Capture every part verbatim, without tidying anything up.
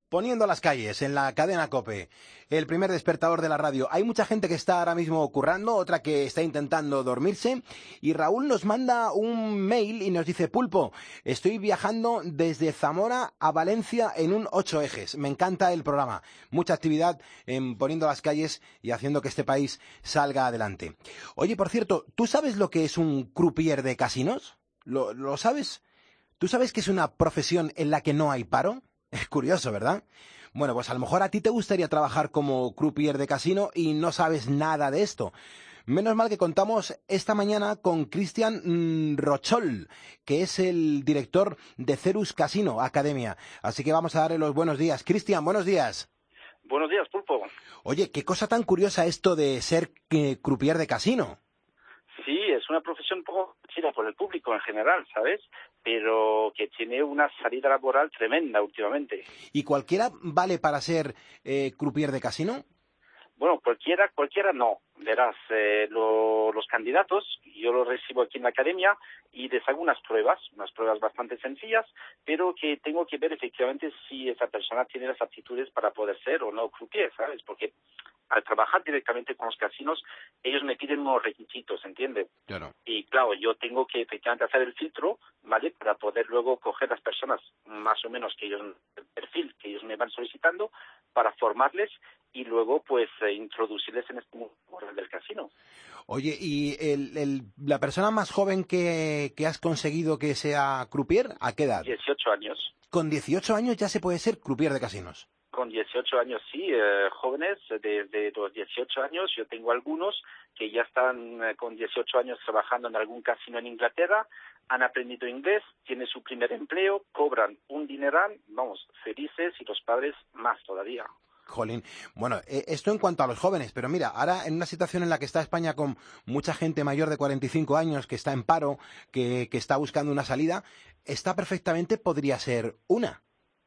Poniendo las calles en la cadena COPE, el primer despertador de la radio. Hay mucha gente que está ahora mismo currando, otra que está intentando dormirse, y Raúl nos manda un mail y nos dice: Pulpo, estoy viajando desde Zamora a Valencia en un ocho ejes. Me encanta el programa. Mucha actividad en poniendo las calles y haciendo que este país salga adelante. Oye, por cierto, ¿tú sabes lo que es un croupier de casinos? ¿Lo, lo sabes? ¿Tú sabes que es una profesión en la que no hay paro? Es curioso, ¿verdad? Bueno, pues a lo mejor a ti te gustaría trabajar como croupier de casino y no sabes nada de esto. Menos mal que contamos esta mañana con Cristian mmm, Rochol, que es el director de Cerus Casino Academia. Así que vamos a darle los buenos días. Cristian, buenos días. Buenos días, Pulpo. Oye, qué cosa tan curiosa esto de ser eh, croupier de casino. Sí, es una profesión un poco conocida por el público en general, ¿sabes? Pero que tiene una salida laboral tremenda últimamente. ¿Y cualquiera vale para ser eh, croupier de casino? Bueno, cualquiera, cualquiera no. Verás, eh, lo, los candidatos, yo los recibo aquí en la academia y les hago unas pruebas, unas pruebas bastante sencillas, pero que tengo que ver efectivamente si esa persona tiene las aptitudes para poder ser o no croupier, ¿sabes? Porque al trabajar directamente con los casinos, ellos me piden unos requisitos, ¿entiendes? Claro. Y claro, yo tengo que efectivamente hacer el filtro, ¿vale? Para poder luego coger las personas más o menos que ellos, el perfil que ellos me van solicitando, para formarles y luego pues eh, introducirles en este mundo del casino. Oye, ¿y el, el, la persona más joven que, que has conseguido que sea croupier, a qué edad? dieciocho años. Con dieciocho años ya se puede ser croupier de casinos. Con dieciocho años, sí, eh, jóvenes, desde los dieciocho años, yo tengo algunos que ya están eh, con dieciocho años trabajando en algún casino en Inglaterra, han aprendido inglés, tienen su primer empleo, cobran un dineral, vamos, felices, y los padres más todavía. Jolín. Bueno, eh, esto en cuanto a los jóvenes, pero mira, ahora en una situación en la que está España con mucha gente mayor de cuarenta y cinco años que está en paro, que, que está buscando una salida, esta perfectamente podría ser una.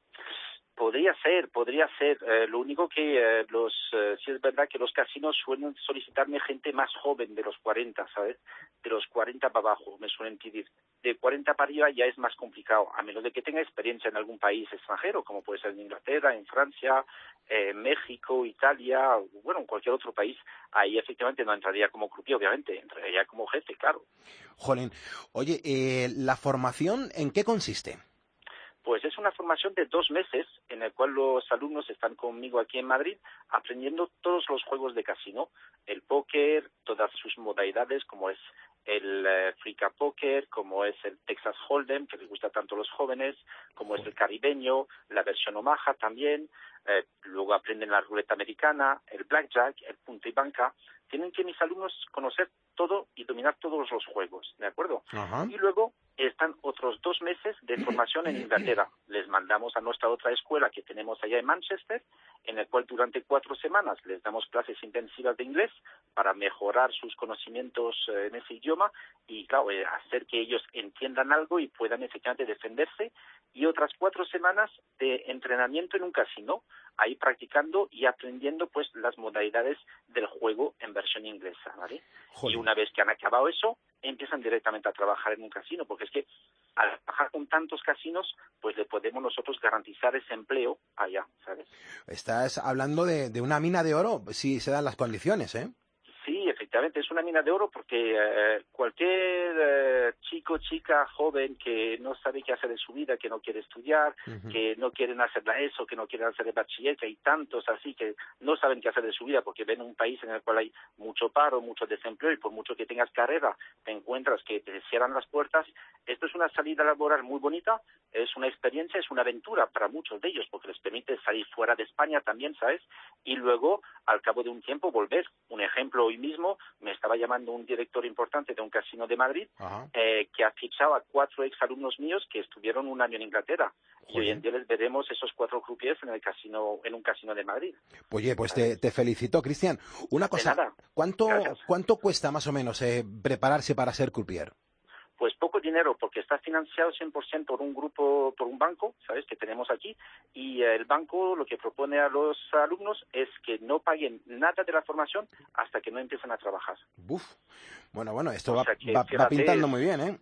Podría ser, podría ser. Eh, lo único que eh, los eh, sí es verdad que los casinos suelen solicitarme gente más joven de los cuarenta, ¿sabes? De los cuarenta para abajo me suelen pedir. De cuarenta para arriba ya es más complicado, a menos de que tenga experiencia en algún país extranjero, como puede ser en Inglaterra, en Francia, eh, México, Italia, bueno, en cualquier otro país. Ahí efectivamente no entraría como croupier, obviamente, entraría como jefe, claro. Jolín. Oye, eh, ¿la formación en qué consiste? Pues es una formación de dos meses en el cual los alumnos están conmigo aquí en Madrid aprendiendo todos los juegos de casino, el póker, todas sus modalidades como es el eh, Frica Poker, como es el Texas Hold'em, que les gusta tanto a los jóvenes, como es el caribeño, la versión Omaha también, eh, luego aprenden la ruleta americana, el blackjack, el punto y banca. Tienen que mis alumnos conocer todo y dominar todos los juegos, ¿de acuerdo? Ajá. Y luego están otros dos meses de formación en Inglaterra. Les mandamos a nuestra otra escuela que tenemos allá en Manchester, en el cual durante cuatro semanas les damos clases intensivas de inglés para mejorar sus conocimientos eh, en ese idioma y, claro, eh, hacer que ellos entiendan algo y puedan efectivamente defenderse. Y otras cuatro semanas de entrenamiento en un casino, ahí practicando y aprendiendo pues las modalidades del juego en versión inglesa, ¿vale? Joder. Y una vez que han acabado eso, empiezan directamente a trabajar en un casino, porque es que al trabajar con tantos casinos, pues le podemos nosotros garantizar ese empleo allá, ¿sabes? Estás hablando de, de una mina de oro, si se dan las condiciones, ¿eh? Sí, efectivamente, es una mina de oro porque eh, cualquier eh, chico, chica, joven que no sabe qué hacer de su vida, que no quiere estudiar, uh-huh. que no quieren hacer la ESO, que no quieren hacer el bachiller, que hay tantos así que no saben qué hacer de su vida porque ven un país en el cual hay mucho paro, mucho desempleo y por mucho que tengas carrera, te encuentras que te cierran las puertas. Esto es una salida laboral muy bonita, es una experiencia, es una aventura para muchos de ellos porque les permite salir fuera de España también, ¿sabes? Y luego, al cabo de un tiempo, volver. Un ejemplo, hoy mismo me estaba llamando un director importante de un casino de Madrid eh, que ha fichado a cuatro exalumnos míos que estuvieron un año en Inglaterra. Joder. Y hoy en día les veremos esos cuatro croupiers en el casino, en un casino de Madrid. Oye, pues te, te felicito, Cristian. Una cosa, ¿cuánto, ¿cuánto cuesta más o menos eh, prepararse para ser croupier? Pues poco dinero, porque está financiado cien por ciento por un grupo, por un banco, ¿sabes?, que tenemos aquí, y el banco lo que propone a los alumnos es que no paguen nada de la formación hasta que no empiecen a trabajar. Uf. Bueno, bueno, esto o va, sea que, va, fíjate, va pintando muy bien, ¿eh?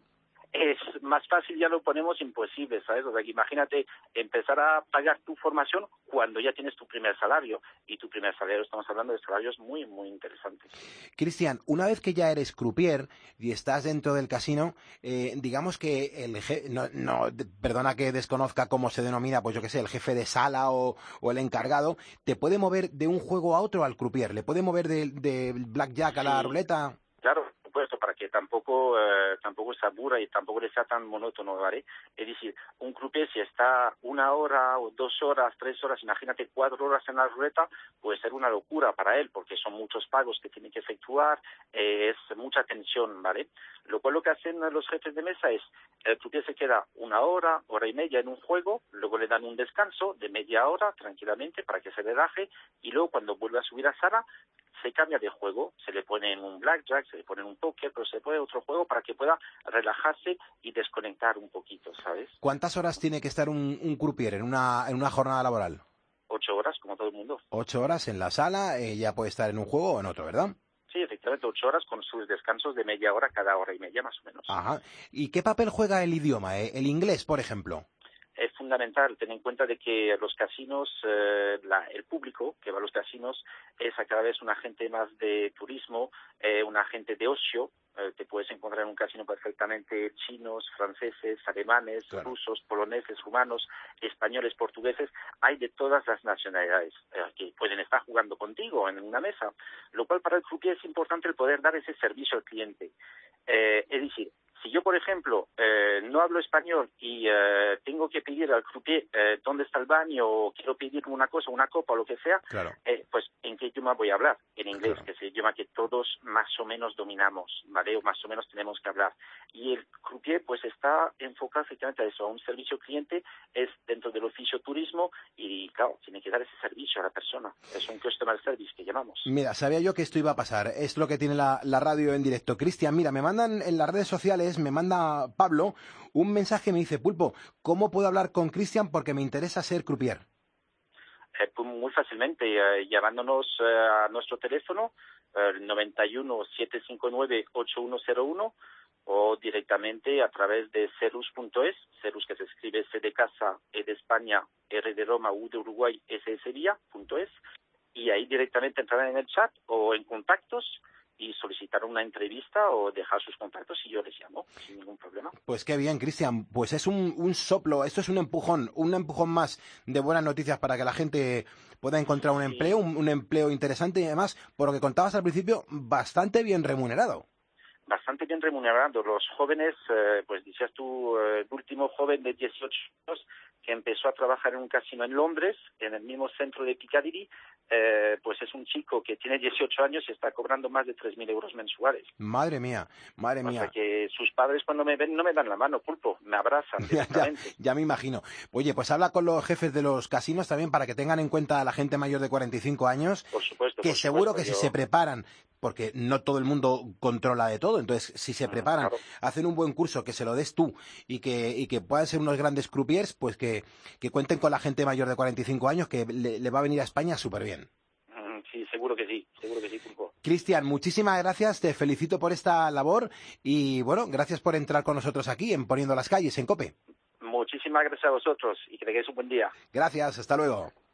es más fácil, ya lo ponemos imposible, ¿sabes? O sea, que imagínate empezar a pagar tu formación cuando ya tienes tu primer salario, y tu primer salario, estamos hablando de salarios muy, muy interesantes. Cristian, una vez que ya eres croupier y estás dentro del casino, eh, digamos que el jefe, no, no, perdona que desconozca cómo se denomina, pues yo qué sé, el jefe de sala o, o el encargado, ¿te puede mover de un juego a otro al croupier? ¿Le puede mover de, de blackjack a la Sí, ruleta? claro, por supuesto, para que tampoco eh, tampoco se aburra y tampoco le sea tan monótono, ¿vale? Es decir, un croupier si está una hora o dos horas, tres horas, imagínate cuatro horas en la ruleta, puede ser una locura para él, porque son muchos pagos que tiene que efectuar, eh, es mucha tensión, ¿vale? Lo cual lo que hacen los jefes de mesa es, el croupier se queda una hora, hora y media en un juego, luego le dan un descanso de media hora tranquilamente para que se relaje, y luego cuando vuelve a subir a sala, se cambia de juego, se le pone en un blackjack, se le pone en un póker, pero se le pone otro juego para que pueda relajarse y desconectar un poquito, ¿sabes? ¿Cuántas horas tiene que estar un, un croupier en una, en una jornada laboral? Ocho horas, como todo el mundo. Ocho horas en la sala, eh, ya puede estar en un juego o en otro, ¿verdad? Sí, efectivamente, ocho horas con sus descansos de media hora cada hora y media, más o menos. Ajá. ¿Y qué papel juega el idioma, eh? El inglés, por ejemplo? Es fundamental tener en cuenta de que los casinos, eh, la, el público que va a los casinos es a cada vez una gente más de turismo, eh, una gente de ocio. Eh, te puedes encontrar en un casino perfectamente chinos, franceses, alemanes, Claro. rusos, poloneses, rumanos, españoles, portugueses. Hay de todas las nacionalidades eh, que pueden estar jugando contigo en una mesa, lo cual para el croupier es importante el poder dar ese servicio al cliente. Eh, es decir, si yo, por ejemplo, eh, no hablo español y eh, tengo que pedir al croupier eh, dónde está el baño, o quiero pedir una cosa, una copa o lo que sea, Claro. eh, pues ¿en qué idioma voy a hablar? En inglés, Claro. que es el idioma que todos más o menos dominamos, ¿vale? O más o menos tenemos que hablar. Y el croupier pues está enfocado efectivamente a eso, a un servicio al cliente, es dentro del oficio turismo y, claro, tiene que dar ese servicio a la persona. Es un customer service que llamamos. Mira, sabía yo que esto iba a pasar. Es lo que tiene la, la radio en directo. Cristian, mira, me mandan en las redes sociales, me manda Pablo un mensaje, me dice, Pulpo, ¿cómo puedo hablar con Cristian porque me interesa ser croupier? Eh, pues muy fácilmente, eh, llamándonos eh, a nuestro teléfono, eh, noventa y uno, siete cinco nueve, ocho uno cero uno, o directamente a través de cerus punto es, Cerus que se escribe C de casa, E de España, R de Roma, U de Uruguay, S de Sevilla, punto es, y ahí directamente entrarán en el chat o en contactos y solicitar una entrevista o dejar sus contactos y yo les llamo sin ningún problema. Pues qué bien, Cristian. Pues es un, un soplo, esto es un empujón, un empujón más de buenas noticias para que la gente pueda encontrar un Sí. empleo, un, un empleo interesante y además, por lo que contabas al principio, bastante bien remunerado. Bastante bien remunerado. Los jóvenes, eh, pues decías tú, eh, el último joven de dieciocho años que empezó a trabajar en un casino en Londres, en el mismo centro de Piccadilly, eh, pues es un chico que tiene dieciocho años y está cobrando más de tres mil euros mensuales. Madre mía, madre O mía. sea que sus padres cuando me ven no me dan la mano, Pulpo, me abrazan Ya, ya, directamente. ya me imagino. Oye, pues habla con los jefes de los casinos también para que tengan en cuenta a la gente mayor de cuarenta y cinco años, Por supuesto, que por seguro supuesto, que si yo- se preparan, porque no todo el mundo controla de todo, entonces si se Mm, preparan, claro. hacen un buen curso, que se lo des tú y que, y que puedan ser unos grandes croupiers, pues que, que cuenten con la gente mayor de cuarenta y cinco años, que le, le va a venir a España súper bien. Mm, Sí, seguro que sí, seguro que sí, Pulpo. Cristian, muchísimas gracias, te felicito por esta labor y bueno, gracias por entrar con nosotros aquí en Poniendo las Calles, en COPE. Muchísimas gracias a vosotros y que tengáis un buen día. Gracias, hasta luego.